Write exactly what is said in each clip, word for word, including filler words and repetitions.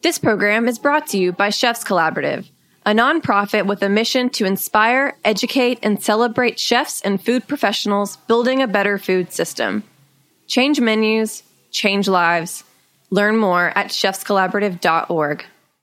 This program is brought to you by Chefs Collaborative, a nonprofit with a mission to inspire, educate, and celebrate chefs and food professionals building a better food system. Change menus, change lives. Learn more at chefs collaborative dot org.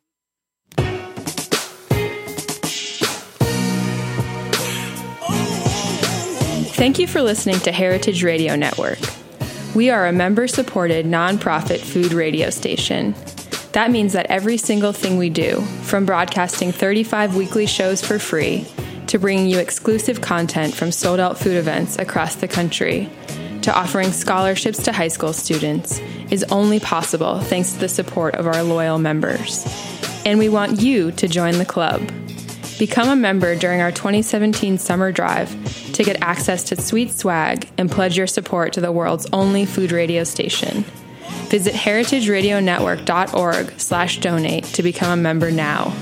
Thank you for listening to Heritage Radio Network. We are a member-supported nonprofit food radio station. That means that every single thing we do, from broadcasting thirty-five weekly shows for free, to bringing you exclusive content from sold-out food events across the country, to offering scholarships to high school students, is only possible thanks to the support of our loyal members. And we want you to join the club. Become a member during our twenty seventeen summer drive to get access to sweet swag and pledge your support to the world's only food radio station. Visit heritage radio network dot org slash donate to become a member now.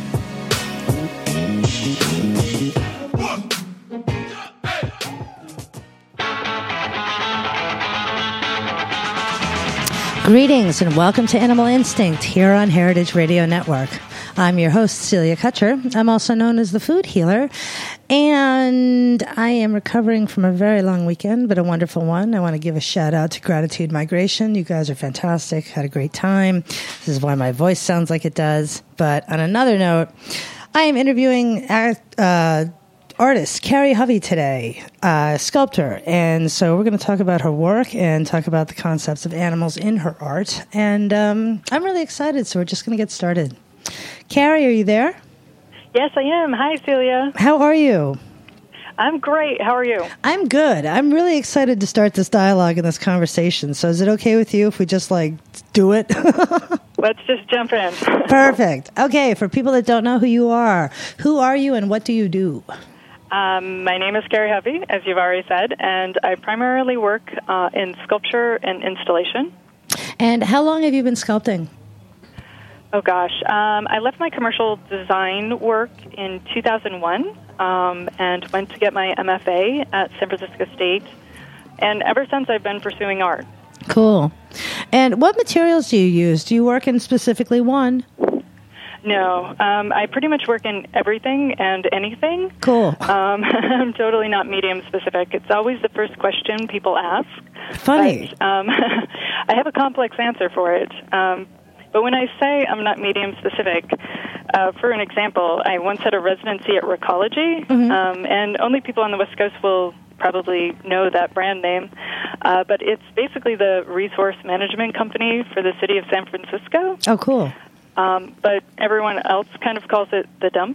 Greetings and welcome to Animal Instinct here on Heritage Radio Network. I'm your host, Celia Kutcher. I'm also known as the Food Healer, and I am recovering from a very long weekend, but a wonderful one. I want to give a shout out to Gratitude Migration. You guys are fantastic. Had a great time. This is why my voice sounds like it does. But on another note, I am interviewing uh, artist Carrie Hovey today, uh, sculptor. And so we're going to talk about her work and talk about the concepts of animals in her art. And um, I'm really excited, so we're just going to get started. Carrie, are you there? Yes, I am. Hi, Celia. How are you? I'm great. How are you? I'm good. I'm really excited to start this dialogue and this conversation. So is it okay with you if we just, like, do it? Let's just jump in. Perfect. Okay, for people that don't know who you are, who are you and what do you do? Um, my name is Carrie Hovey, as you've already said, and I primarily work uh, in sculpture and installation. And how long have you been sculpting? Oh, gosh. Um, I left my commercial design work in two thousand one um, and went to get my M F A at San Francisco State. And ever since, I've been pursuing art. Cool. And what materials do you use? Do you work in specifically one? No. Um, I pretty much work in everything and anything. Cool. Um, I'm totally not medium specific. It's always the first question people ask. Funny. But, um, I have a complex answer for it. Um, But when I say I'm not medium specific, uh, for an example, I once had a residency at Recology, mm-hmm. um, and only people on the West Coast will probably know that brand name. Uh, but it's basically the resource management company for the city of San Francisco. Oh, cool. Um, but everyone else kind of calls it the dump.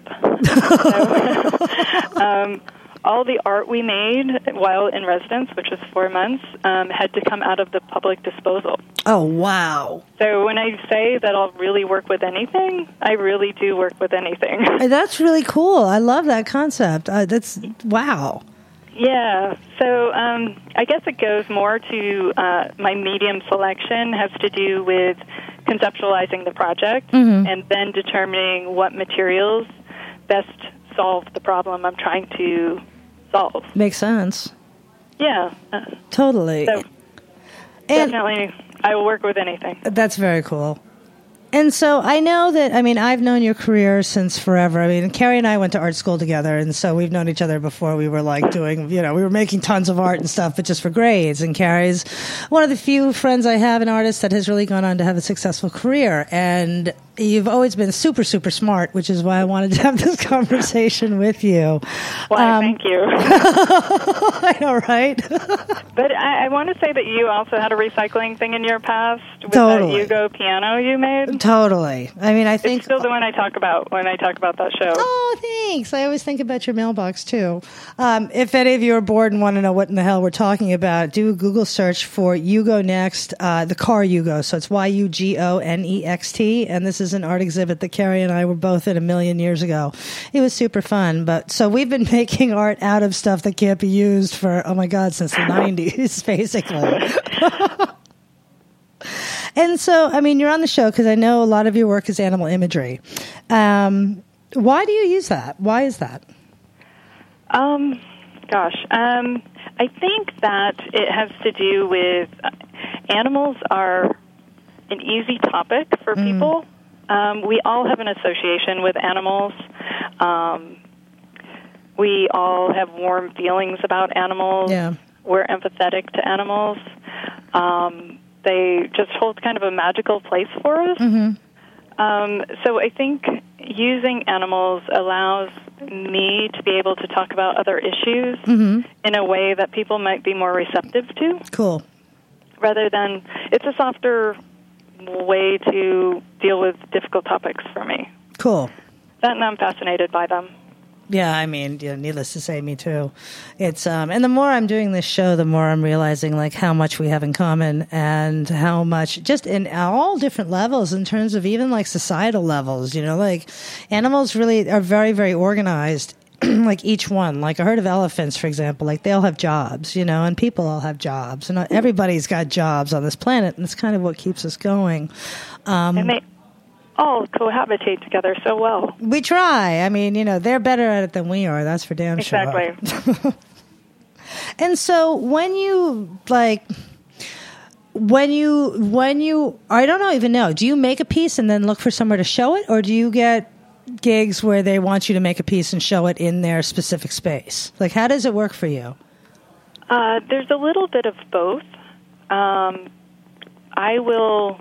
so, um, all the art we made while in residence, which was four months, um, had to come out of the public disposal. Oh, wow. So when I say that I'll really work with anything, I really do work with anything. That's really cool. I love that concept. Uh, that's, wow. Yeah. So um, I guess it goes more to uh, my medium selection has to do with conceptualizing the project mm-hmm. and then determining what materials best solve the problem I'm trying to solve. Makes sense. Yeah. Uh, totally. So definitely, I will work with anything. That's very cool. And so I know that, I mean, I've known your career since forever. I mean, Carrie and I went to art school together, and so we've known each other before we were like doing, you know, we were making tons of art and stuff, but just for grades. And Carrie's one of the few friends I have, an artist that has really gone on to have a successful career. And you've always been super, super smart, which is why I wanted to have this conversation with you. Why, um, thank you. I know, right? But I, I want to say that you also had a recycling thing in your past with totally. that Yugo piano you made. Totally. I mean, I think it's still the one I talk about when I talk about that show. Oh, thanks. I always think about your mailbox, too. Um, if any of you are bored and want to know what in the hell we're talking about, do a Google search for Yugo Next, uh, the car Yugo. So it's Y U G O N E X T. And this is an art exhibit that Carrie and I were both in a million years ago. It was super fun. But so we've been making art out of stuff that can't be used for, oh my God, since the nineties, basically. And so, I mean, you're on the show because I know a lot of your work is animal imagery. Um, why do you use that? Why is that? Um, gosh, um, I think that it has to do with uh, animals are an easy topic for mm. people. Um, we all have an association with animals. Um, we all have warm feelings about animals. Yeah. We're empathetic to animals. Um, they just hold kind of a magical place for us. Mm-hmm. Um, so I think using animals allows me to be able to talk about other issues mm-hmm. in a way that people might be more receptive to. Cool. Rather than, it's a softer way to deal with difficult topics for me. Cool. That, and I'm fascinated by them. Yeah, I mean, you know, needless to say, me too. It's um, and the more I'm doing this show, the more I'm realizing like how much we have in common and how much just in all different levels in terms of even like societal levels. You know, like animals really are very, very organized. Like each one, like a herd of elephants, for example, like they all have jobs, you know, and people all have jobs, and everybody's got jobs on this planet, and it's kind of what keeps us going. Um, and they all cohabitate together so well. We try. I mean, you know, they're better at it than we are. That's for damn exactly. sure. Exactly. And so when you, like, when you, when you, I don't know, even know, do you make a piece and then look for somewhere to show it? Or do you get gigs where they want you to make a piece and show it in their specific space? Like, how does it work for you? Uh, there's a little bit of both. Um, I will...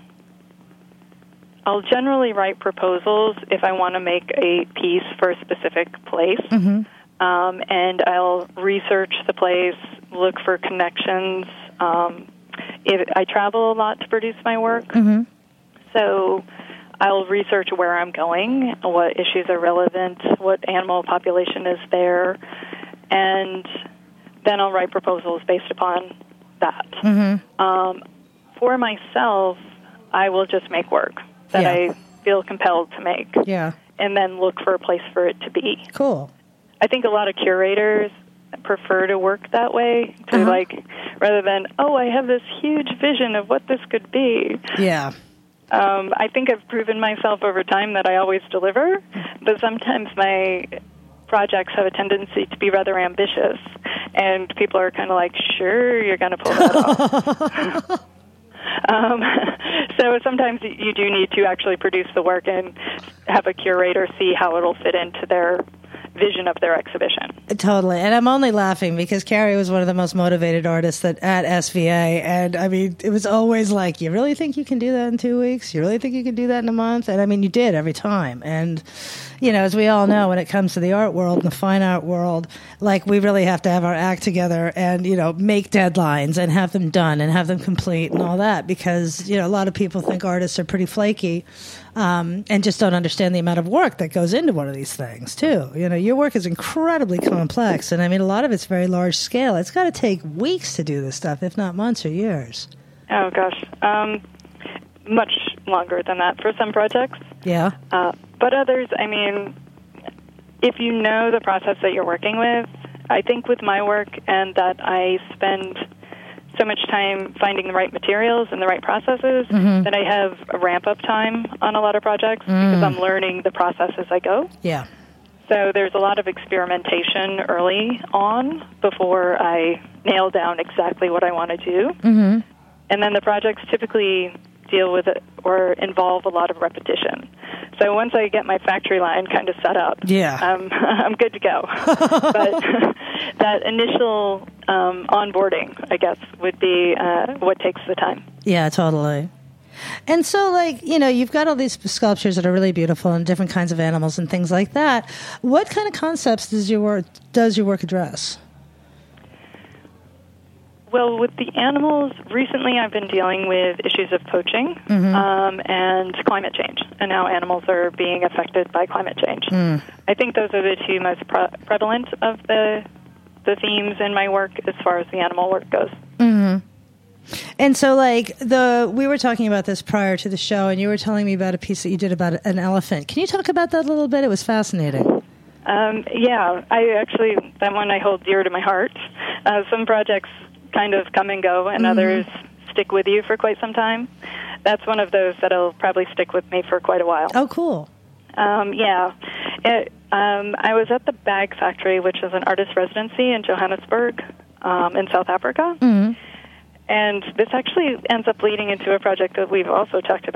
I'll generally write proposals if I want to make a piece for a specific place, mm-hmm. um, and I'll research the place, look for connections. Um, if I travel a lot to produce my work, mm-hmm. so I'll research where I'm going, what issues are relevant, what animal population is there, and then I'll write proposals based upon that. Mm-hmm. Um, for myself, I will just make work that yeah. I feel compelled to make. Yeah. And then look for a place for it to be. Cool. I think a lot of curators prefer to work that way, to uh-huh. like, rather than, oh, I have this huge vision of what this could be. Yeah. Um, I think I've proven myself over time that I always deliver, but sometimes my projects have a tendency to be rather ambitious, and people are kind of like, sure, you're going to pull that off. Um, so sometimes you do need to actually produce the work and have a curator see how it'll fit into their vision of their exhibition. Totally. And I'm only laughing because Carrie was one of the most motivated artists that, at S V A. And I mean, it was always like, you really think you can do that in two weeks? You really think you can do that in a month? And I mean, you did every time. And, you know, as we all know, when it comes to the art world and the fine art world, like we really have to have our act together and, you know, make deadlines and have them done and have them complete and all that, because, you know, a lot of people think artists are pretty flaky. Um, and just don't understand the amount of work that goes into one of these things, too. You know, your work is incredibly complex, and I mean, a lot of it's very large scale. It's got to take weeks to do this stuff, if not months or years. Oh, gosh. Um, much longer than that for some projects. Yeah. Uh, but others, I mean, if you know the process that you're working with, I think with my work and that I spend so much time finding the right materials and the right processes mm-hmm. that I have a ramp-up time on a lot of projects mm. because I'm learning the process as I go. Yeah. So there's a lot of experimentation early on before I nail down exactly what I want to do. Mm-hmm. And then the projects typically deal with it or involve a lot of repetition. So once I get my factory line kind of set up, yeah. um, I'm good to go. But that initial um, onboarding, I guess, would be uh, what takes the time. Yeah, totally. And so, like, you know, you've got all these sculptures that are really beautiful and different kinds of animals and things like that. What kind of concepts does your work, does your work address? Well, with the animals, recently I've been dealing with issues of poaching mm-hmm. um, and climate change, and how animals are being affected by climate change. Mm. I think those are the two most pre- prevalent of the the themes in my work as far as the animal work goes. Mm-hmm. And so, like, the we were talking about this prior to the show, and you were telling me about a piece that you did about an elephant. Can you talk about that a little bit? It was fascinating. Um, yeah, I actually, that one I hold dear to my heart. Uh, some projects kind of come and go, and mm-hmm. others stick with you for quite some time. That's one of those that'll probably stick with me for quite a while. Oh, cool. Um, yeah. It, um, I was at the Bag Factory, which is an artist residency in Johannesburg um, in South Africa. Mm-hmm. And this actually ends up leading into a project that we've also talked about,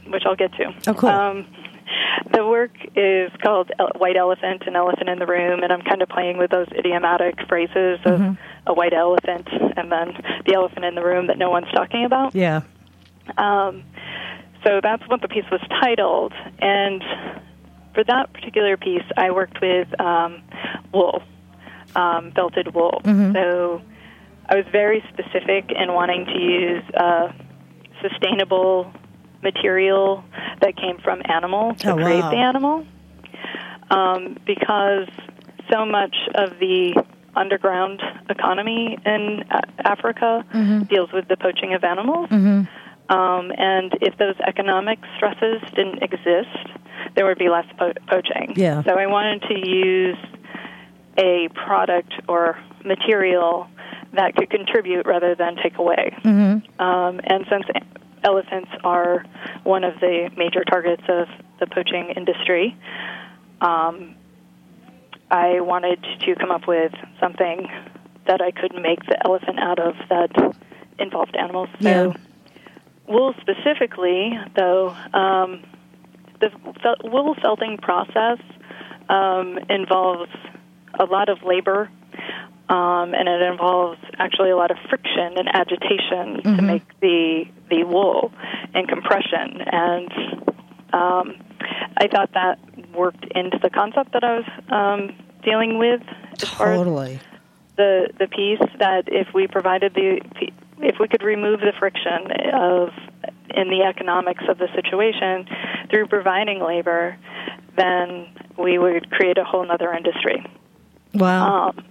which I'll get to. Oh, cool. Um, the work is called White Elephant, an elephant in the room, and I'm kind of playing with those idiomatic phrases of mm-hmm. a white elephant and then the elephant in the room that no one's talking about. Yeah. Um, so that's what the piece was titled, and for that particular piece, I worked with um, wool, um, belted wool. Mm-hmm. So I was very specific in wanting to use uh, sustainable material that came from animal to oh, create wow. the animal, um, because so much of the underground economy in uh, Africa mm-hmm. deals with the poaching of animals. Mm-hmm. Um, and if those economic stresses didn't exist, there would be less po- poaching. Yeah. So I wanted to use a product or material that could contribute rather than take away. Mm-hmm. Um, and since elephants are one of the major targets of the poaching industry, um, I wanted to come up with something that I could make the elephant out of that involved animals. So yeah. wool specifically, though, um, the fel- wool felting process um, involves a lot of labor, um, and it involves actually a lot of friction and agitation mm-hmm. to make the the wool and compression. And um, I thought that worked into the concept that I was um, dealing with as totally. far as the the piece, that if we provided the if we could remove the friction of in the economics of the situation through providing labor, then we would create a whole other industry. Wow. Um,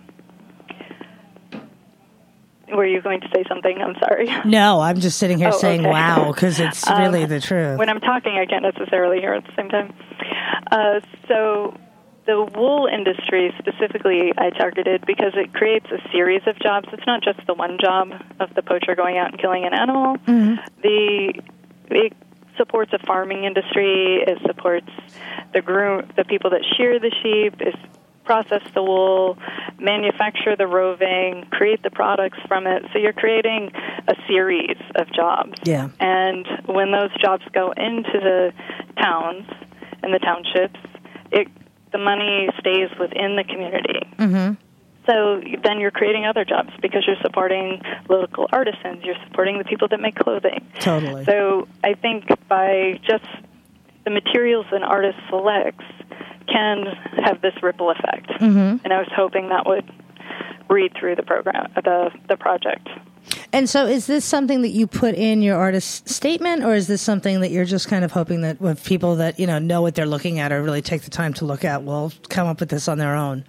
were you going to say something? I'm sorry. No, I'm just sitting here oh, saying okay. wow, because it's um, really the truth. When I'm talking, I can't necessarily hear at the same time. Uh, so the wool industry specifically I targeted because it creates a series of jobs. It's not just the one job of the poacher going out and killing an animal. Mm-hmm. The it supports a farming industry. It supports the groom, the people that shear the sheep, is process the wool, manufacture the roving, create the products from it. So you're creating a series of jobs. Yeah. And when those jobs go into the towns and the townships, it the money stays within the community. Mm-hmm. So then you're creating other jobs because you're supporting local artisans, you're supporting the people that make clothing. Totally. So I think by just the materials an artist selects can have this ripple effect. Mm-hmm. And I was hoping that would read through the program, the the project. And so is this something that you put in your artist statement, or is this something that you're just kind of hoping that with people that, you know, know what they're looking at or really take the time to look at will come up with this on their own?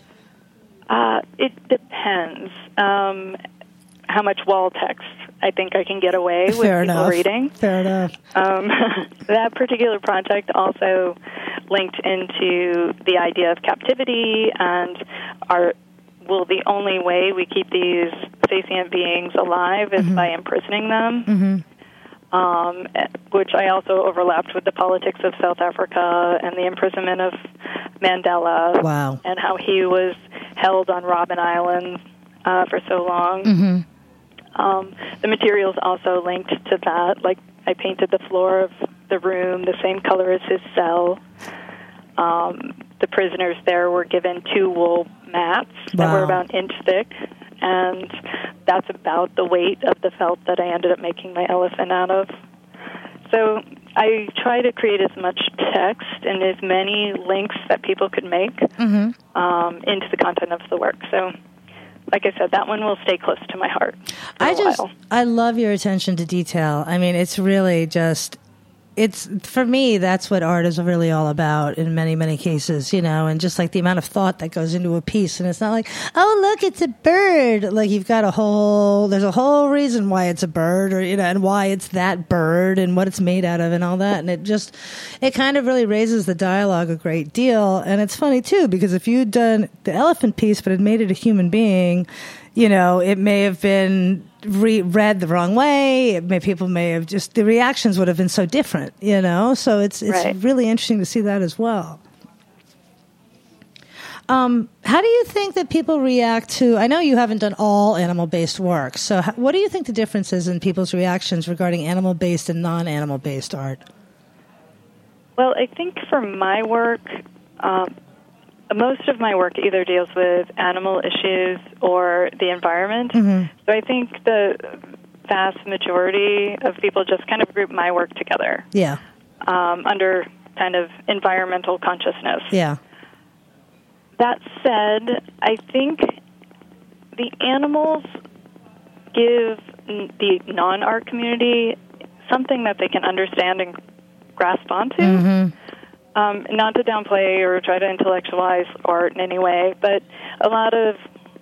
Uh, it depends um, how much wall text I think I can get away with Fair people enough. reading. Fair enough. Um, that particular project also linked into the idea of captivity and our will the only way we keep these sapient beings alive is mm-hmm. by imprisoning them, mm-hmm. um, which I also overlapped with the politics of South Africa and the imprisonment of Mandela. Wow. And how he was held on Robben Island uh, for so long. Mm-hmm. Um, the materials also linked to that. Like, I painted the floor of the room the same color as his cell. Um, the prisoners there were given two wool mats that wow. were about an inch thick, and that's about the weight of the felt that I ended up making my elephant out of. So I try to create as much text and as many links that people could make mm-hmm. um, into the content of the work. So, like I said, that one will stay close to my heart for I a just, while. I love your attention to detail. I mean, it's really just... It's, for me, that's what art is really all about in many, many cases, you know, and just like the amount of thought that goes into a piece. And it's not like, oh, look, it's a bird. Like, you've got a whole, there's a whole reason why it's a bird, or, you know, and why it's that bird and what it's made out of and all that. And it just, it kind of really raises the dialogue a great deal. And it's funny, too, because if you'd done the elephant piece but had made it a human being, you know, it may have been re- read the wrong way. It may, people may have just, the reactions would have been so different, you know? So it's it's right. really interesting to see that as well. Um, how do you think that people react to, I know you haven't done all animal-based work, so how, what do you think the difference is in people's reactions regarding animal-based and non-animal-based art? Well, I think for my work, um, most of my work either deals with animal issues or the environment. Mm-hmm. So I think the vast majority of people just kind of group my work together. Yeah. Um, under kind of environmental consciousness. Yeah. That said, I think the animals give the non-art community something that they can understand and grasp onto. Mm-hmm. Um, not to downplay or try to intellectualize art in any way, but a lot of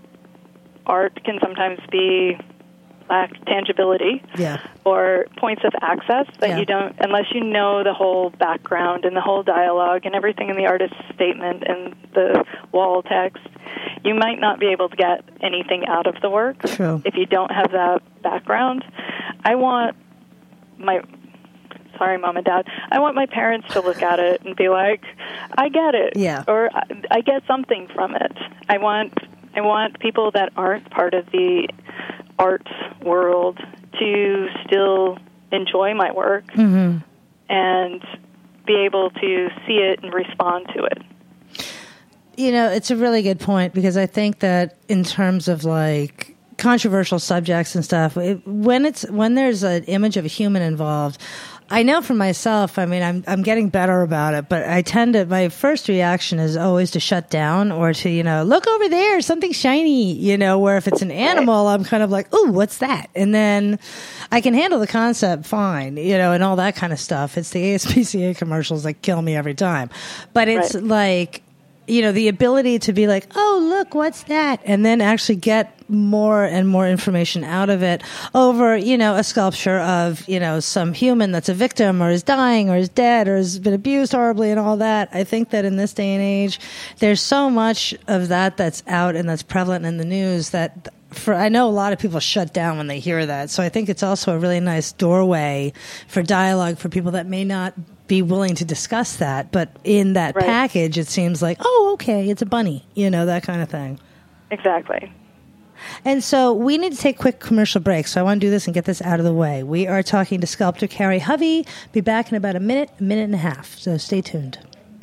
art can sometimes be lack tangibility, yeah. or points of access that yeah. you don't, unless you know the whole background and the whole dialogue and everything in the artist's statement and the wall text, you might not be able to get anything out of the work. True. If you don't have that background. I want my... Sorry, Mom and Dad. I want my parents to look at it and be like, I get it. Yeah. Or I, I get something from it. I want I want people that aren't part of the arts world to still enjoy my work mm-hmm. and be able to see it and respond to it. You know, it's a really good point, because I think that in terms of like controversial subjects and stuff, it, when it's when there's an image of a human involved, I know for myself, I mean, I'm I'm getting better about it, but I tend to, my first reaction is always to shut down or to, you know, look over there, something shiny, you know, where if it's an animal, I'm kind of like, ooh, what's that? And then I can handle the concept fine, you know, and all that kind of stuff. It's the A S P C A commercials that kill me every time. But it's right. like, you know, the ability to be like, oh, look, what's that? And then actually get more and more information out of it over, you know, a sculpture of, you know, some human that's a victim or is dying or is dead or has been abused horribly and all that. I think that in this day and age, there's so much of that that's out and that's prevalent in the news that for, I know a lot of people shut down when they hear that. So I think it's also a really nice doorway for dialogue for people that may not be willing to discuss that. But in that right. package, it seems like, oh, okay, it's a bunny, you know, that kind of thing. Exactly. And so we need to take quick commercial breaks. So I want to do this and get this out of the way. We are talking to sculptor Carrie Hovey. Be back in about a minute, a minute and a half. So stay tuned.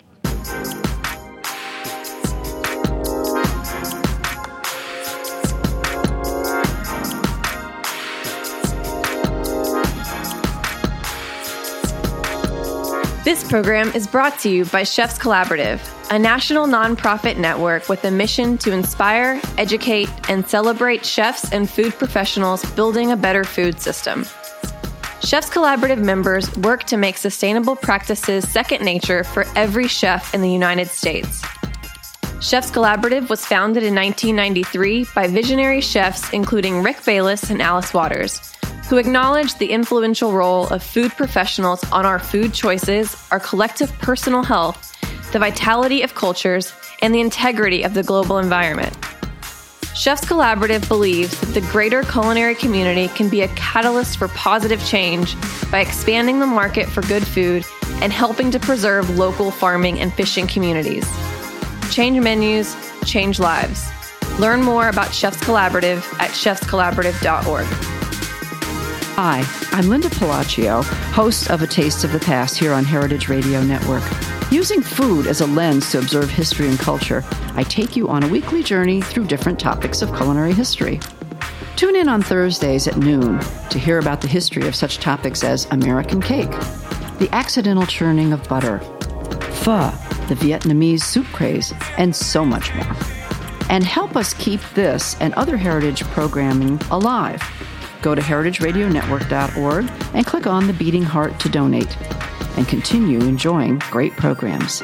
This program is brought to you by Chefs Collaborative, a national nonprofit network with a mission to inspire, educate, and celebrate chefs and food professionals building a better food system. Chefs Collaborative members work to make sustainable practices second nature for every chef in the United States. Chefs Collaborative was founded in nineteen ninety-three by visionary chefs including Rick Bayless and Alice Waters, who acknowledge the influential role of food professionals on our food choices, our collective personal health, the vitality of cultures, and the integrity of the global environment. Chefs Collaborative believes that the greater culinary community can be a catalyst for positive change by expanding the market for good food and helping to preserve local farming and fishing communities. Change menus, change lives. Learn more about Chefs Collaborative at chefs collaborative dot org. Hi, I'm Linda Palacio, host of A Taste of the Past here on Heritage Radio Network. Using food as a lens to observe history and culture, I take you on a weekly journey through different topics of culinary history. Tune in on Thursdays at noon to hear about the history of such topics as American cake, the accidental churning of butter, pho, the Vietnamese soup craze, and so much more. And help us keep this and other heritage programming alive. Go to heritage radio network dot org and click on the beating heart to donate, and continue enjoying great programs.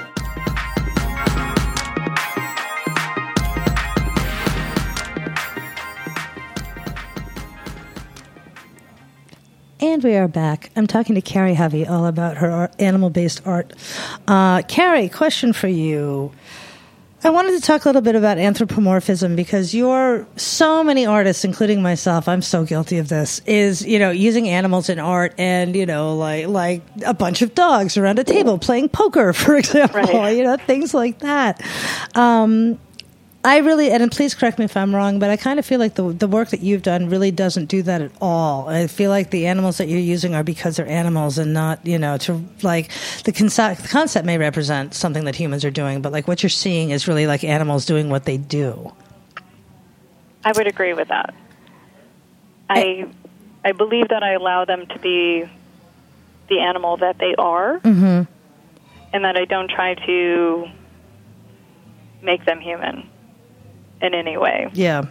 And we are back. I'm talking to Carrie Hovey all about her art, animal-based art. Uh, Carrie, question for you. I wanted to talk a little bit about anthropomorphism, because you're so many artists, including myself, I'm so guilty of this, is, you know, using animals in art and, you know, like like a bunch of dogs around a table playing poker, for example, right. you know, things like that. Um, I really, and please correct me if I'm wrong, but I kind of feel like the the work that you've done really doesn't do that at all. I feel like the animals that you're using are because they're animals and not, you know, to like the concept, the concept may represent something that humans are doing, but like what you're seeing is really like animals doing what they do. I would agree with that. I I believe that I allow them to be the animal that they are, mm-hmm. and that I don't try to make them human in any way. Yeah.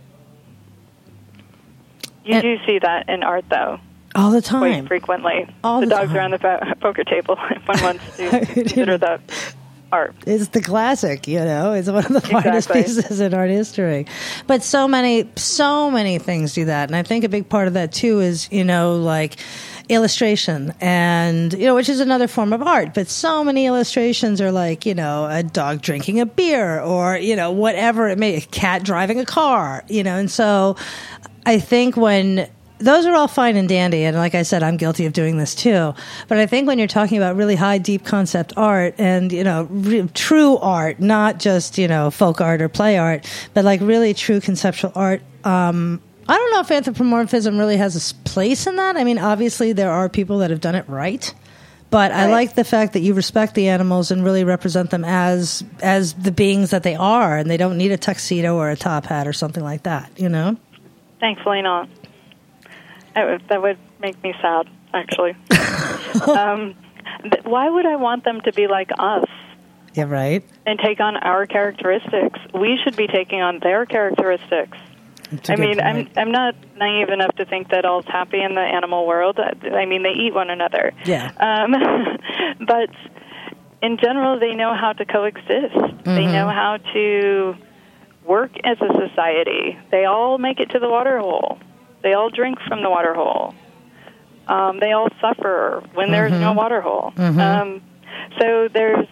You and do see that in art, though. All the time. Quite frequently. All the, the dogs time. around the po- poker table, if one wants to consider that art. It's the classic, you know. It's one of the finest Exactly. pieces in art history. But so many, so many things do that. And I think a big part of that, too, is, you know, like illustration and, you know, which is another form of art. But so many illustrations are like, you know, a dog drinking a beer or, you know, whatever it may, a cat driving a car, you know. And so I think when... those are all fine and dandy, and like I said, I'm guilty of doing this too. But I think when you're talking about really high, deep concept art and, you know, re- true art, not just, you know, folk art or play art, but like really true conceptual art, um, I don't know if anthropomorphism really has a s- place in that. I mean, obviously there are people that have done it right. But I Right. like the fact that you respect the animals and really represent them as as the beings that they are, and they don't need a tuxedo or a top hat or something like that, you know? Thankfully not. That would, that would make me sad, actually. um, th- why would I want them to be like us Yeah, right? and take on our characteristics? We should be taking on their characteristics. That's a I good mean, I'm point. I'm not naive enough to think that all's happy in the animal world. I mean, they eat one another. Yeah. Um, but in general, they know how to coexist. They know how to work as a society. They all make it to the water hole. They all drink from the water hole. Um, they all suffer when there's no water hole. Um, so there's,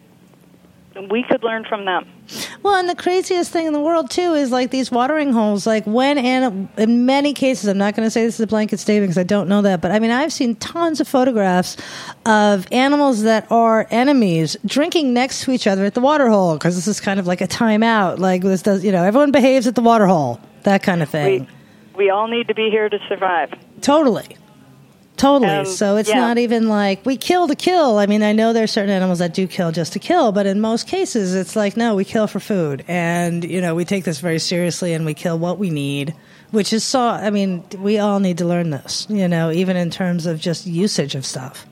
we could learn from them. Well, and the craziest thing in the world, too, is like these watering holes. Like when, anim- in many cases, I'm not going to say this is a blanket statement because I don't know that, but I mean, I've seen tons of photographs of animals that are enemies drinking next to each other at the water hole because this is kind of like a timeout. Like this does, you know, everyone behaves at the water hole, that kind of thing. We, we all need to be here to survive. Totally. Totally. Um, so it's yeah. not even like we kill to kill. I mean, I know there's certain animals that do kill just to kill, but in most cases, it's like, no, we kill for food. And, you know, we take this very seriously and we kill what we need, which is so, I mean, we all need to learn this, you know, even in terms of just usage of stuff.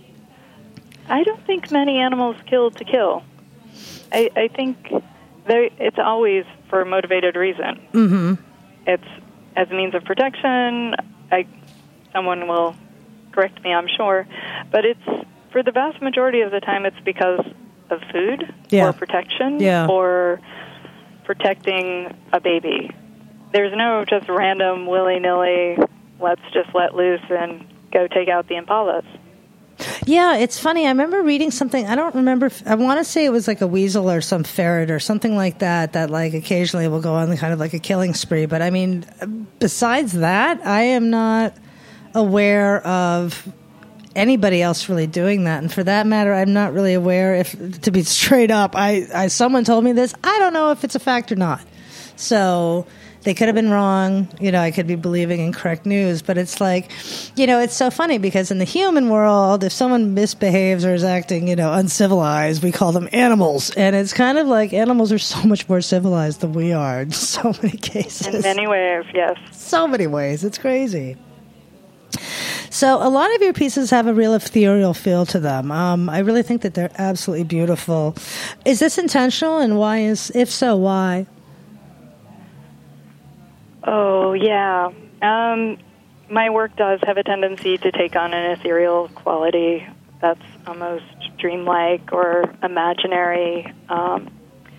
I don't think many animals kill to kill. I, I think they, it's always for a motivated reason. Mm-hmm. It's as a means of protection. I, someone will correct me, I'm sure, but it's for the vast majority of the time it's because of food Yeah. or protection Yeah. or protecting a baby. There's no just random willy-nilly, let's just let loose and go take out the impalas. Yeah, it's funny. I remember reading something. I don't remember. If, I want to say it was like a weasel or some ferret or something like that, that like occasionally will go on kind of like a killing spree. But I mean, besides that, I am not aware of anybody else really doing that. And for that matter, I'm not really aware if, to be straight up, I, I someone told me this. I don't know if it's a fact or not. So they could have been wrong. You know, I could be believing incorrect news, but it's like, you know, it's so funny because in the human world, if someone misbehaves or is acting, you know, uncivilized, we call them animals. And it's kind of like animals are so much more civilized than we are in so many cases. In many ways, yes. So many ways. It's crazy. So a lot of your pieces have a real ethereal feel to them. Um, I really think that they're absolutely beautiful. Is this intentional, and why is, if so, why? Oh, yeah. Um, my work does have a tendency to take on an ethereal quality that's almost dreamlike or imaginary. Um,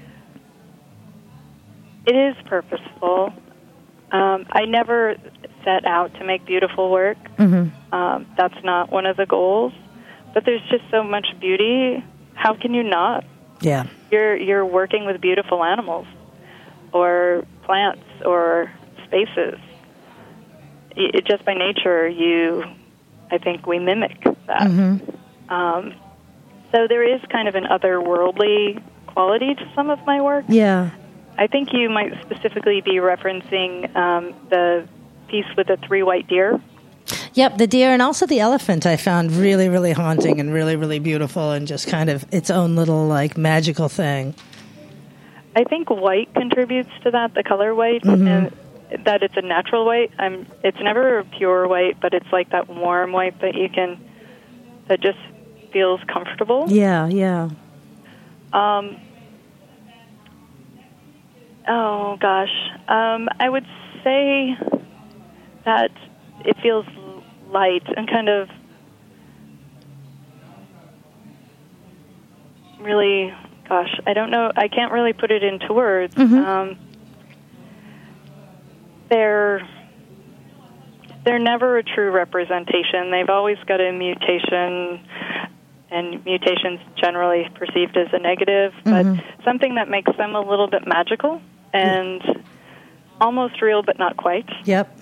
it is purposeful. Um, I never set out to make beautiful work. Mm-hmm. Um, that's not one of the goals. But there's just so much beauty. How can you not? Yeah. You're you're working with beautiful animals or plants or spaces. It, just by nature, you, I think we mimic that. Mm-hmm. Um, so there is kind of an otherworldly quality to some of my work. Yeah. I think you might specifically be referencing um, the piece with the three white deer. Yep, the deer and also the elephant I found really, really haunting and really, really beautiful and just kind of its own little, like, magical thing. I think white contributes to that, the color white, mm-hmm. and that it's a natural white. I'm, it's never a pure white, but it's like that warm white that you can, that just feels comfortable. Yeah, yeah. Um. Oh, gosh. Um, I would say that it feels light and kind of really, gosh, I don't know, I can't really put it into words. Mm-hmm. Um, they're they're never a true representation. They've always got a mutation, and mutations generally perceived as a negative, mm-hmm. but something that makes them a little bit magical and yeah. almost real, but not quite. Yep.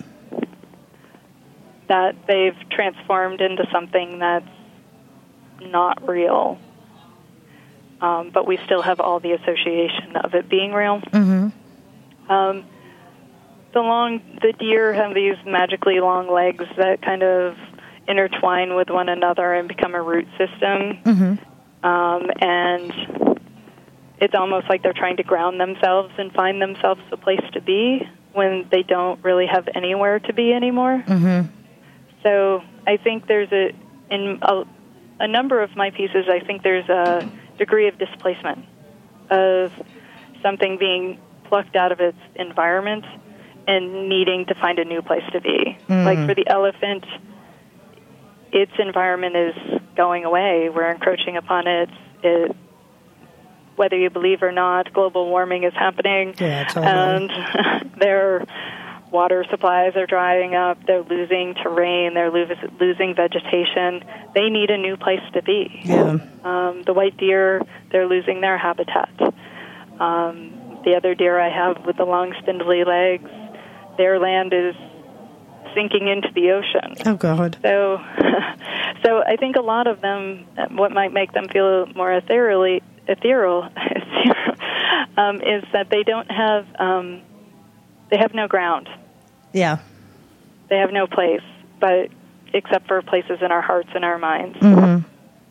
That they've transformed into something that's not real, um, but we still have all the association of it being real. Mm-hmm. Um, the long, the deer have these magically long legs that kind of intertwine with one another and become a root system, mm-hmm. um, and it's almost like they're trying to ground themselves and find themselves a place to be when they don't really have anywhere to be anymore. Mm-hmm. So I think there's a, in a, a number of my pieces, I think there's a degree of displacement of something being plucked out of its environment and needing to find a new place to be. Mm. Like for the elephant, its environment is going away. We're encroaching upon it. It whether you believe or not, global warming is happening. Yeah, totally. And their water supplies are drying up. They're losing terrain. They're lo- losing vegetation. They need a new place to be. Yeah. Um, the white deer, they're losing their habitat. Um, the other deer I have with the long spindly legs, their land is sinking into the ocean. Oh, God. So, so I think a lot of them, what might make them feel more ethereally, ethereal, um, is that they don't have, um, they have no ground. Yeah. They have no place, but except for places in our hearts and our minds. Mm-hmm.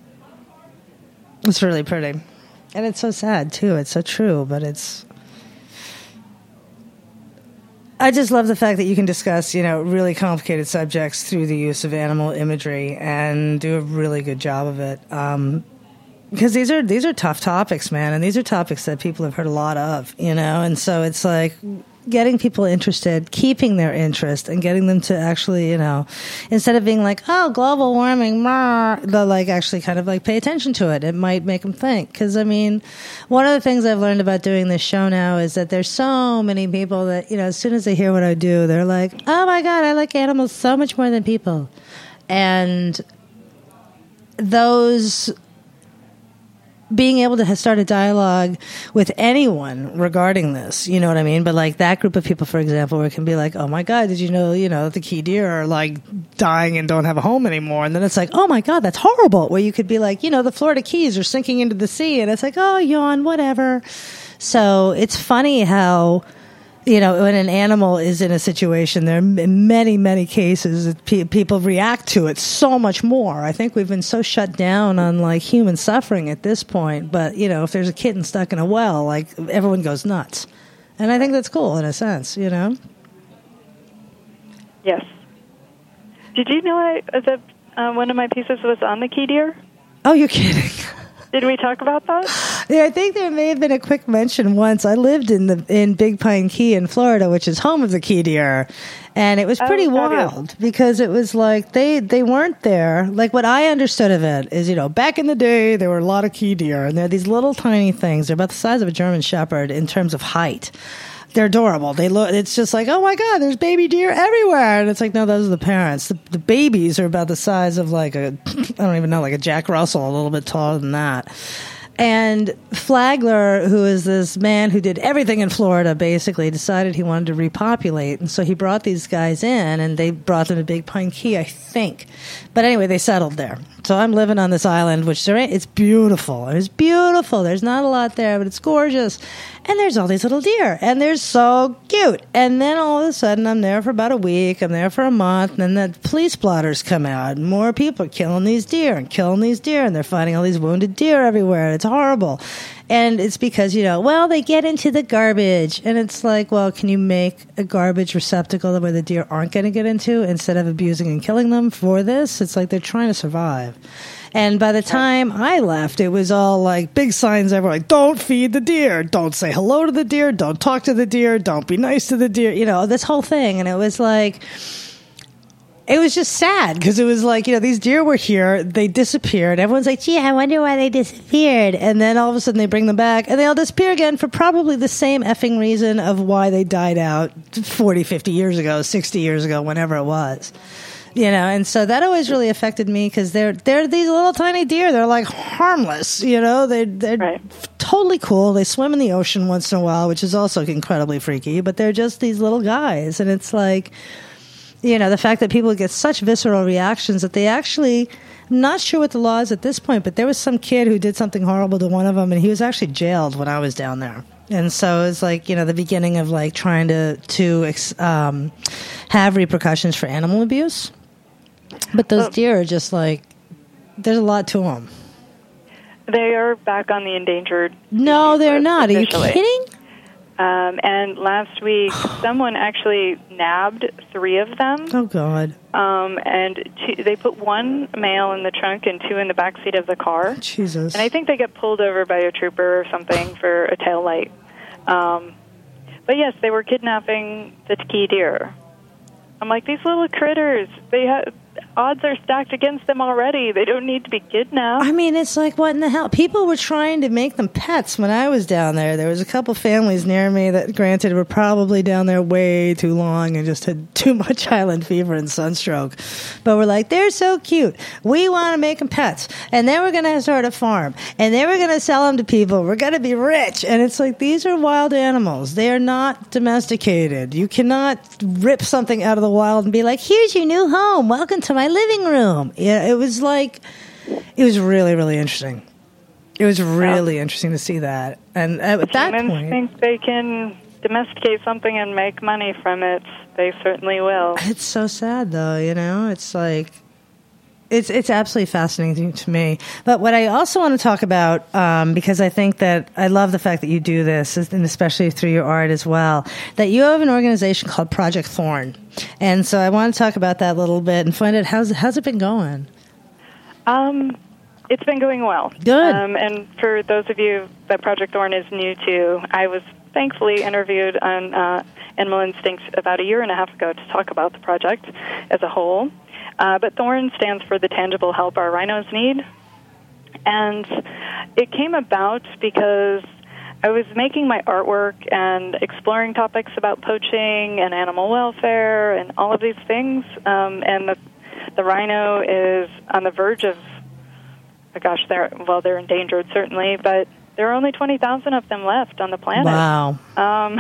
It's really pretty. And it's so sad, too. It's so true, but it's... I just love the fact that you can discuss, you know, really complicated subjects through the use of animal imagery and do a really good job of it. Um, because these are these are tough topics, man, and these are topics that people have heard a lot of, you know, and so it's like getting people interested, keeping their interest, and getting them to actually, you know, instead of being like, oh, global warming, they'll like actually kind of like pay attention to it. It might make them think. Because, I mean, one of the things I've learned about doing this show now is that there's so many people that, you know, as soon as they hear what I do, they're like, oh my God, I like animals so much more than people. And those... being able to start a dialogue with anyone regarding this, you know what I mean? But like that group of people, for example, where it can be like, oh my God, did you know, you know, the key deer are like dying and don't have a home anymore. And then it's like, oh my God, that's horrible. Where you could be like, you know, the Florida Keys are sinking into the sea. And it's like, oh, yawn, whatever. So it's funny how, you know, when an animal is in a situation, there are many, many cases that pe- people react to it so much more. I think we've been so shut down on, like, human suffering at this point. But, you know, if there's a kitten stuck in a well, like, everyone goes nuts. And I think that's cool in a sense, you know? Yes. Did you know I, that uh, one of my pieces was on the key deer? Oh, you're kidding. Did we talk about that? Yeah, I think there may have been a quick mention once. I lived in the in Big Pine Key in Florida, which is home of the key deer, and it was pretty oh, wild because it was like they, they weren't there. Like what I understood of it is, you know, back in the day there were a lot of key deer, and they're these little tiny things. They're about the size of a German Shepherd in terms of height. They're adorable. They look. It's just like, oh my God, there's baby deer everywhere, and it's like, no, those are the parents. The, the babies are about the size of like a, I don't even know, like a Jack Russell, a little bit taller than that. And Flagler, who is this man who did everything in Florida, basically decided he wanted to repopulate. And so he brought these guys in, and they brought them to Big Pine Key, I think. But anyway, they settled there. So I'm living on this island, which there ain't, it's beautiful. It's beautiful. There's not a lot there, but it's gorgeous. And there's all these little deer, and they're so cute. And then all of a sudden, I'm there for about a week. I'm there for a month, and then the police blotters come out, and more people are killing these deer and killing these deer, and they're finding all these wounded deer everywhere. It's horrible. And it's because, you know, well, they get into the garbage. And it's like, well, can you make a garbage receptacle where the deer aren't going to get into instead of abusing and killing them for this? It's like they're trying to survive. And by the time I left, it was all like big signs everywhere, like, don't feed the deer, don't say hello to the deer, don't talk to the deer, don't be nice to the deer, you know, this whole thing. And it was like, it was just sad because it was like, you know, these deer were here, they disappeared. Everyone's like, gee, I wonder why they disappeared. And then all of a sudden they bring them back and they all disappear again for probably the same effing reason of why they died out forty, fifty years ago, sixty years ago, whenever it was. You know, and so that always really affected me because they're they're these little tiny deer. They're like harmless, you know. They're, they're right. totally cool. They swim in the ocean once in a while, which is also incredibly freaky. But they're just these little guys. And it's like, you know, the fact that people get such visceral reactions that they actually, I'm not sure what the law is at this point, but there was some kid who did something horrible to one of them, and he was actually jailed when I was down there. And so it's like, you know, the beginning of like trying to, to um, have repercussions for animal abuse. But those well, deer are just like, there's a lot to them. They are back on the endangered. No, they're not. Are you kidding? Um, and last week, someone actually nabbed three of them. Oh, God. Um, and two, they put one male in the trunk and two in the back seat of the car. Jesus. And I think they got pulled over by a trooper or something for a tail light. Um, but, yes, they were kidnapping the key deer. I'm like, these little critters, they have... odds are stacked against them already. They don't need to be kidnapped. I mean, it's like, what in the hell? People were trying to make them pets when I was down there. There was a couple families near me that, granted, were probably down there way too long and just had too much island fever and sunstroke. But we're like, they're so cute. We want to make them pets. And then we're going to start a farm. And then we're going to sell them to people. We're going to be rich. And it's like, these are wild animals. They are not domesticated. You cannot rip something out of the wild and be like, here's your new home. Welcome to my living room. Yeah, it was like, it was really, really interesting. It was really yeah. interesting to see that. And at if that humans point, think they can domesticate something and make money from it, they certainly will. It's so sad, though. You know, it's like, it's it's absolutely fascinating to me. But what I also want to talk about, um, because I think that I love the fact that you do this, and especially through your art as well, that you have an organization called Project Thorn. And so I want to talk about that a little bit and find out how's how's it been going. Um, it's been going well. Good. Um, and for those of you that Project Thorn is new to, I was thankfully interviewed on uh, Animal Instinct about a year and a half ago to talk about the project as a whole. Uh, but Thorn stands for the tangible help our rhinos need. And it came about because I was making my artwork and exploring topics about poaching and animal welfare and all of these things. Um, and the the rhino is on the verge of, oh gosh, they're well, they're endangered certainly, but there are only twenty thousand of them left on the planet. Wow. Um,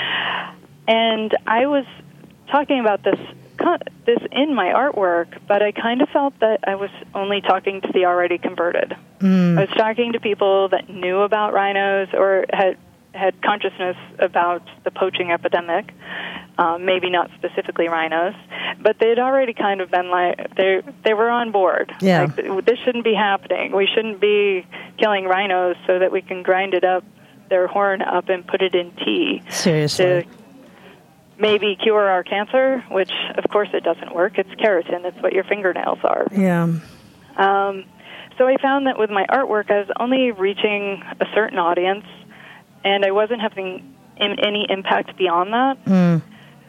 and I was talking about this this in my artwork, but I kind of felt that I was only talking to the already converted. Mm. I was talking to people that knew about rhinos or had had consciousness about the poaching epidemic, um, maybe not specifically rhinos, but they'd already kind of been like, they they were on board. Yeah. Like, this shouldn't be happening. We shouldn't be killing rhinos so that we can grind it up, their horn up, and put it in tea. Seriously. To maybe cure our cancer, which, of course, it doesn't work. It's keratin. It's what your fingernails are. Yeah. Um, so I found that with my artwork, I was only reaching a certain audience, and I wasn't having in, any impact beyond that. Mm.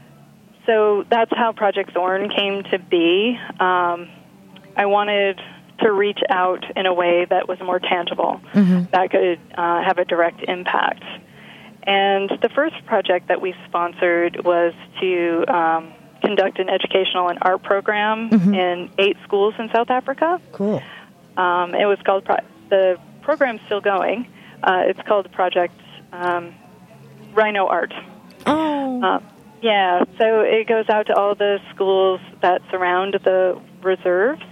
So that's how Project Thorn came to be. Um, I wanted to reach out in a way that was more tangible, mm-hmm. that could uh, have a direct impact. And the first project that we sponsored was to um, conduct an educational and art program mm-hmm. in eight schools in South Africa. Cool. Um, it was called Pro- the program's still going. Uh, it's called Project um, Rhino Art. Oh. Uh, yeah, so it goes out to all the schools that surround the reserves,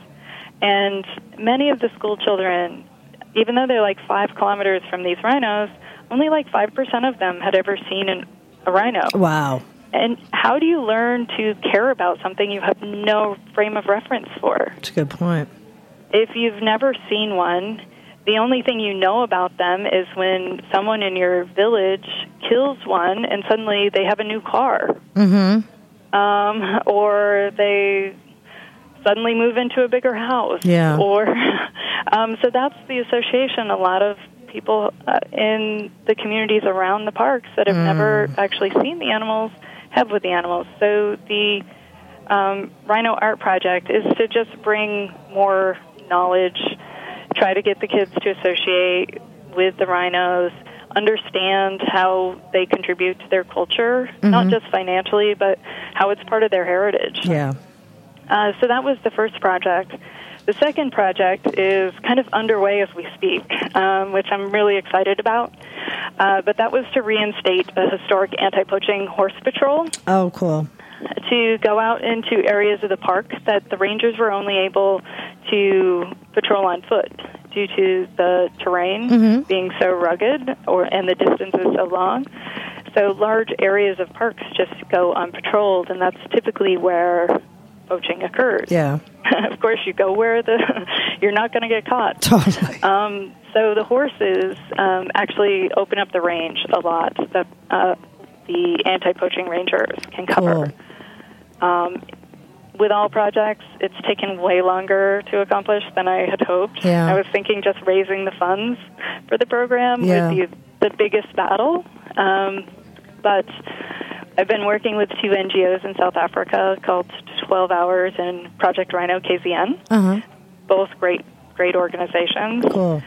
and many of the school children, even though they're like five kilometers from these rhinos, only like five percent of them had ever seen an, a rhino. Wow. And how do you learn to care about something you have no frame of reference for? That's a good point. If you've never seen one, the only thing you know about them is when someone in your village kills one and suddenly they have a new car. Mm-hmm. Um, or they suddenly move into a bigger house. Yeah. Or, um, so that's the association a lot of people uh, in the communities around the parks that have mm. never actually seen the animals have with the animals. So the um, Rhino Art Project is to just bring more knowledge, try to get the kids to associate with the rhinos, understand how they contribute to their culture, mm-hmm. not just financially, but how it's part of their heritage. Yeah. Uh, so that was the first project. The second project is kind of underway as we speak, um, which I'm really excited about. Uh, but that was to reinstate a historic anti-poaching horse patrol. Oh, cool. To go out into areas of the park that the rangers were only able to patrol on foot due to the terrain mm-hmm. being so rugged or and the distances so long. So large areas of parks just go unpatrolled, and that's typically where poaching occurs. Yeah. Of course, you go where the you're not going to get caught. Totally. Um, so the horses um, actually open up the range a lot that uh, the anti-poaching rangers can cover. Cool. Um, with all projects, it's taken way longer to accomplish than I had hoped. Yeah. I was thinking just raising the funds for the program yeah. would be the biggest battle. Um, but I've been working with two N G Os in South Africa called twelve hours and Project Rhino K Z N. Uh-huh. Both great, great organizations. Cool.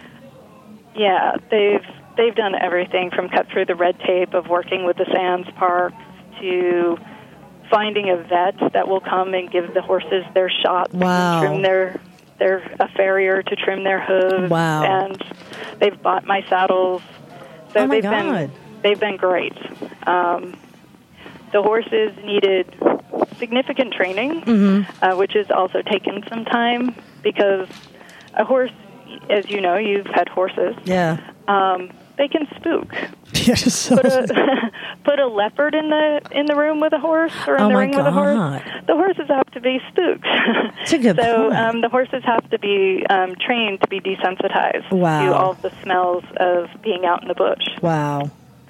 Yeah, they've they've done everything from cut through the red tape of working with the Sands Park to finding a vet that will come and give the horses their shots, wow. and trim their their a farrier to trim their hooves. Wow. And they've bought my saddles. So oh my they've God. been they've been great. Um, the horses needed significant training, mm-hmm. uh, which has also taken some time because a horse, as you know, you've had horses. Yeah. Um, they can spook. Yes. So put, a, put a leopard in the in the room with a horse or in oh the my ring God. with a horse. The horses have to be spooked. That's a good so point. um, the horses have to be um, trained to be desensitized wow. to all of the smells of being out in the bush. Wow.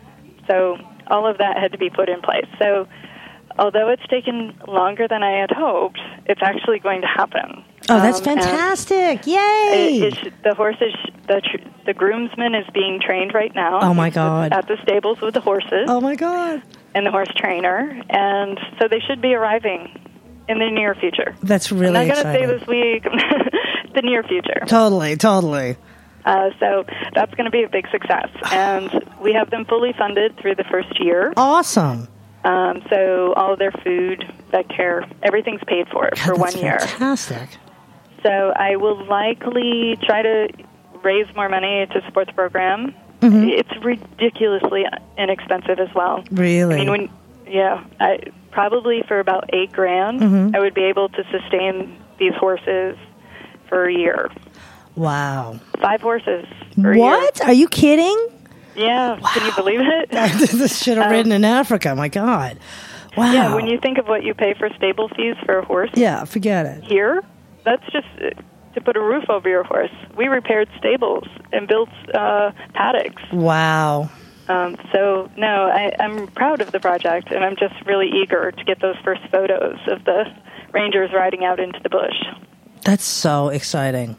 So all of that had to be put in place. So although it's taken longer than I had hoped, it's actually going to happen. Oh, that's um, fantastic! Yay! It, it, the horses, the tr- the groomsman is being trained right now. Oh my God! At the stables with the horses. Oh my God! And the horse trainer, and so they should be arriving in the near future. That's really I'm not going to say exciting. this week, the near future. Totally, totally. Uh, so that's going to be a big success, and we have them fully funded through the first year. Awesome. Um, so all of their food, vet care, everything's paid for God, for one year. Fantastic. So I will likely try to raise more money to support the program. Mm-hmm. It's ridiculously inexpensive as well. Really? I mean, when yeah, I, probably for about eight grand, mm-hmm. I would be able to sustain these horses for a year. Wow. Five horses for what? a year. Are you kidding? Yeah. Wow. Can you believe it? This should have um, ridden in Africa. My God. Wow. Yeah, when you think of what you pay for stable fees for a horse. Yeah, forget it. Here, that's just uh, to put a roof over your horse. We repaired stables and built uh, paddocks. Wow. Um, so, no, I, I'm proud of the project, and I'm just really eager to get those first photos of the rangers riding out into the bush. That's so exciting.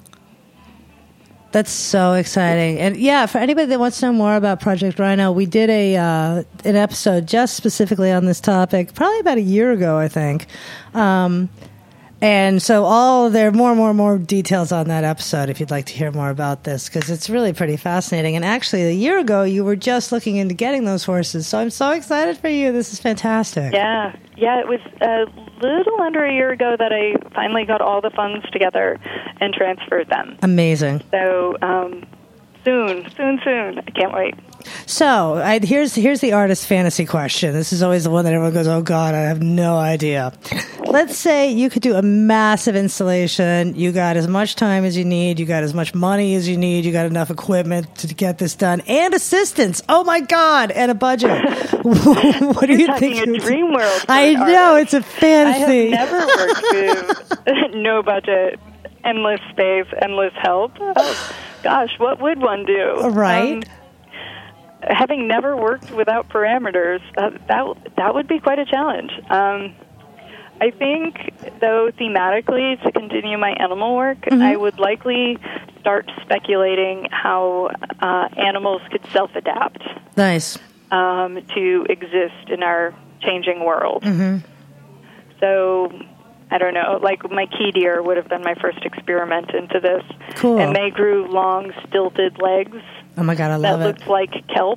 That's so exciting. And yeah, for anybody that wants to know more about Project Rhino, we did a uh, an episode just specifically on this topic, probably about a year ago, I think. Um, and so all there are more and more and more details on that episode if you'd like to hear more about this, because it's really pretty fascinating. And actually, a year ago, you were just looking into getting those horses. So I'm so excited for you. This is fantastic. Yeah. Yeah, it was a little under a year ago that I finally got all the funds together and transferred them. Amazing. So, um, Soon, soon, soon. I can't wait. So I, here's here's the artist fantasy question. This is always the one that everyone goes, oh, God, I have no idea. Let's say you could do a massive installation. You got as much time as you need. You got as much money as you need. You got enough equipment to get this done. And assistance. Oh, my God. And a budget. What do you think? You're talking a dream world. I know. It's a fantasy. I have never worked with no budget, endless space, endless help. Oh, gosh, what would one do? Right. Um, having never worked without parameters, uh, that that would be quite a challenge. Um, I think, though, thematically, to continue my animal work, mm-hmm. I would likely start speculating how uh, animals could self-adapt. Nice. Um, to exist in our changing world. Mm-hmm. So, I don't know, like my key deer would have been my first experiment into this. Cool. And they grew long, stilted legs. Oh, my God, I love that it. That looked like kelp.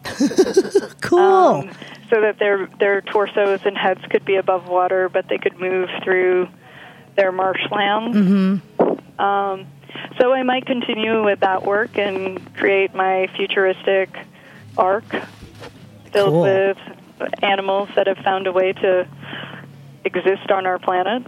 Cool. Um, so that their their torsos and heads could be above water, but they could move through their marshlands. Mm-hmm. Um, so I might continue with that work and create my futuristic ark filled cool. with animals that have found a way to exist on our planet.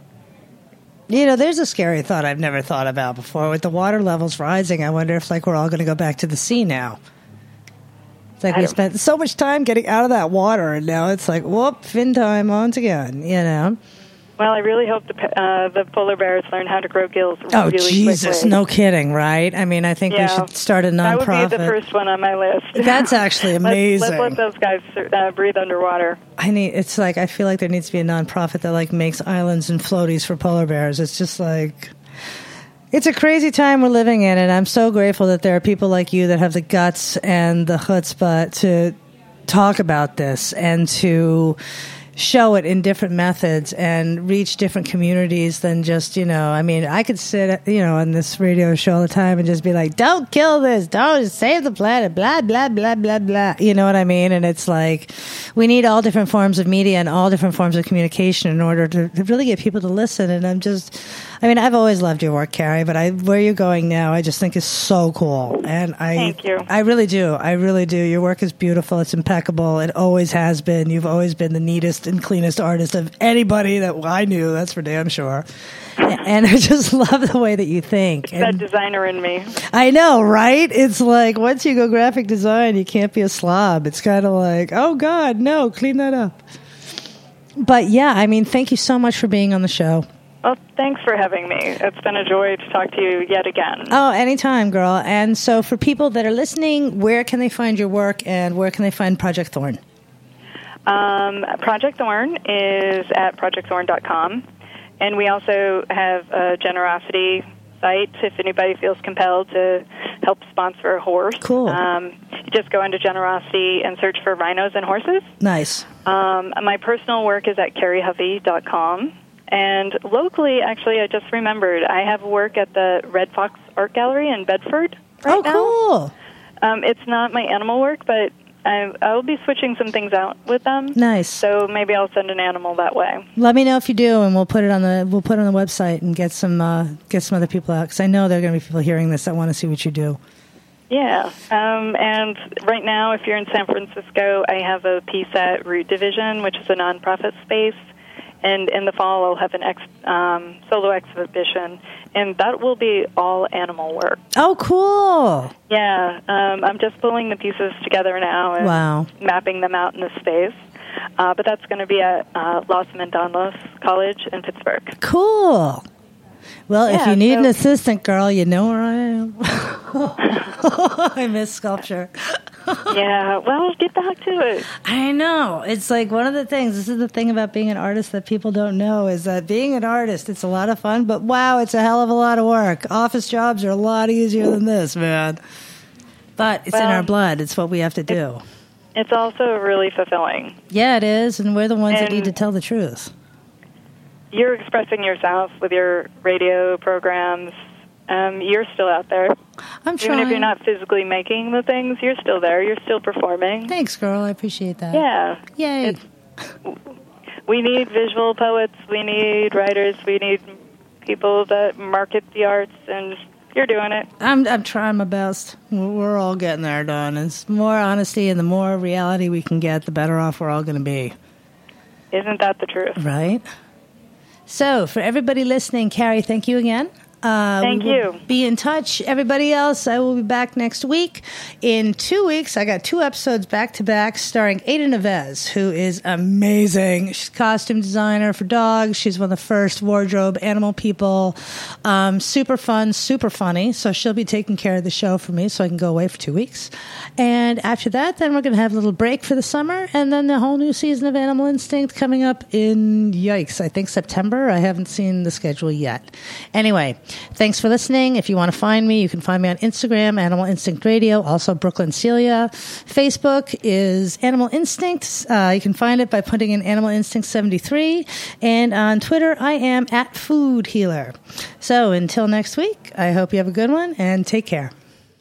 You know, there's a scary thought I've never thought about before. With the water levels rising, I wonder if, like, we're all going to go back to the sea now. It's like we spent so much time getting out of that water, and now it's like, whoop, fin time once again, you know? Well, I really hope the uh, the polar bears learn how to grow gills really oh, Jesus, quickly. No kidding, right? I mean, I think yeah. we should start a nonprofit. That would be the first one on my list. That's actually amazing. let's, let's let those guys uh, breathe underwater. I need. It's like, I feel like there needs to be a nonprofit that, like, makes islands and floaties for polar bears. It's just like... It's a crazy time we're living in, and I'm so grateful that there are people like you that have the guts and the chutzpah to talk about this and to show it in different methods and reach different communities than just, you know, I mean, I could sit, you know, on this radio show all the time and just be like, don't kill this, don't save the planet, blah, blah, blah, blah, blah. You know what I mean? And it's like, we need all different forms of media and all different forms of communication in order to, to really get people to listen. And I'm just, I mean, I've always loved your work, Carrie, but I, where you're going now, I just think is so cool. And I, Thank you. I really do. I really do. Your work is beautiful. It's impeccable. It always has been. You've always been the neatest and cleanest artist of anybody that I knew. That's for damn sure. And I just love the way that you think. It's that designer in me. I know, right? It's like, once you go graphic design, you can't be a slob. It's kind of like, oh, God, no, clean that up. But, yeah, I mean, thank you so much for being on the show. Well, thanks for having me. It's been a joy to talk to you yet again. Oh, anytime, girl. And so for people that are listening, where can they find your work and where can they find Project Thorn? Um, Project Thorn is at project thorn dot com. And we also have a generosity site if anybody feels compelled to help sponsor a horse. Cool. Um, you just go into generosity and search for rhinos and horses. Nice. Um, my personal work is at carrie huffy dot com. And locally, actually, I just remembered, I have work at the Red Fox Art Gallery in Bedford right oh, now. cool. Um, it's not my animal work, but I, I'll be switching some things out with them. Nice. So maybe I'll send an animal that way. Let me know if you do, and we'll put it on the we'll put it on the website and get some uh, get some other people out, because I know there are going to be people hearing this that want to see what you do. Yeah, um, and right now, if you're in San Francisco, I have a piece at Root Division, which is a nonprofit space. And in the fall, I'll have an ex, um, solo exhibition, and that will be all animal work. Oh, cool. Yeah, um, I'm just pulling the pieces together now and wow. mapping them out in the space. Uh, but that's going to be at uh, Los Mandanos College in Pittsburgh. Cool. Well, yeah, if you need so, an assistant, girl, you know where I am. I miss sculpture. Yeah, well, get back to it. I know. It's like one of the things, this is the thing about being an artist that people don't know, is that being an artist, it's a lot of fun, but wow, it's a hell of a lot of work. Office jobs are a lot easier than this, man. But it's well, in our blood. It's what we have to do. It's also really fulfilling. Yeah, it is, and we're the ones and that need to tell the truth. You're expressing yourself with your radio programs. Um, you're still out there. I'm trying. Even if you're not physically making the things, you're still there. You're still performing. Thanks, girl. I appreciate that. Yeah. Yay. It's, we need visual poets. We need writers. We need people that market the arts and You're doing it. I'm I'm trying my best. We're all getting there, Dawn. It's more honesty and the more reality we can get, the better off we're all going to be. Isn't that the truth? Right. So, for everybody listening, Carrie, thank you again. Uh, Thank you. Be in touch. Everybody else, I will be back next week. In two weeks, I got two episodes back to back starring Ada Neves, who is amazing. She's a costume designer for dogs. She's one of the first wardrobe animal people. Um, super fun, super funny. So she'll be taking care of the show for me so I can go away for two weeks. And after that, then we're going to have a little break for the summer. And then the whole new season of Animal Instinct coming up in, yikes, I think September. I haven't seen the schedule yet. Anyway, thanks for listening. If you want to find me, you can find me on Instagram, Animal Instinct Radio, also Brooklyn Celia. Facebook is Animal Instinct. Uh, you can find it by putting in Animal Instinct seventy-three. And on Twitter, I am at Food Healer. So until next week, I hope you have a good one and take care.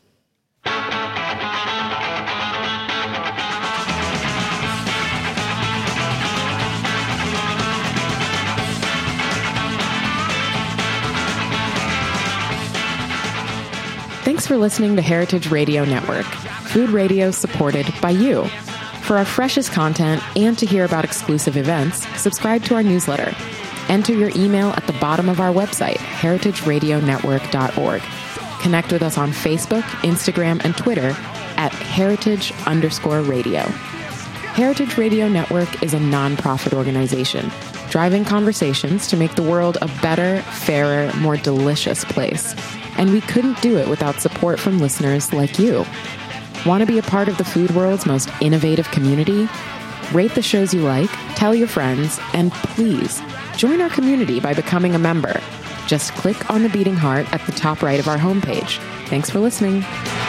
Thanks for listening to Heritage Radio Network, food radio supported by you. For our freshest content and to hear about exclusive events, subscribe to our newsletter. Enter your email at the bottom of our website, heritage radio network dot org. Connect with us on Facebook, Instagram, and Twitter at heritage underscore radio. Heritage Radio Network is a nonprofit organization driving conversations to make the world a better, fairer, more delicious place. And we couldn't do it without support from listeners like you. Want to be a part of the food world's most innovative community? Rate the shows you like, tell your friends, and please join our community by becoming a member. Just click on the beating heart at the top right of our homepage. Thanks for listening.